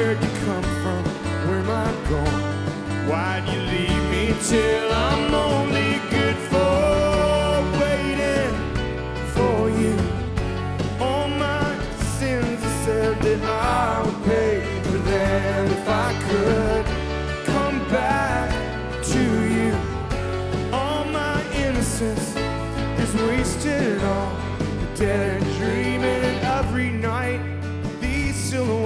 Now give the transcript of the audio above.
Where'd you come from? Where am I going? Why'd you leave me till I'm only good for waiting for you? All my sins, I said that I would pay for them if I could come back to you. All my innocence is wasted on the dead and dreaming.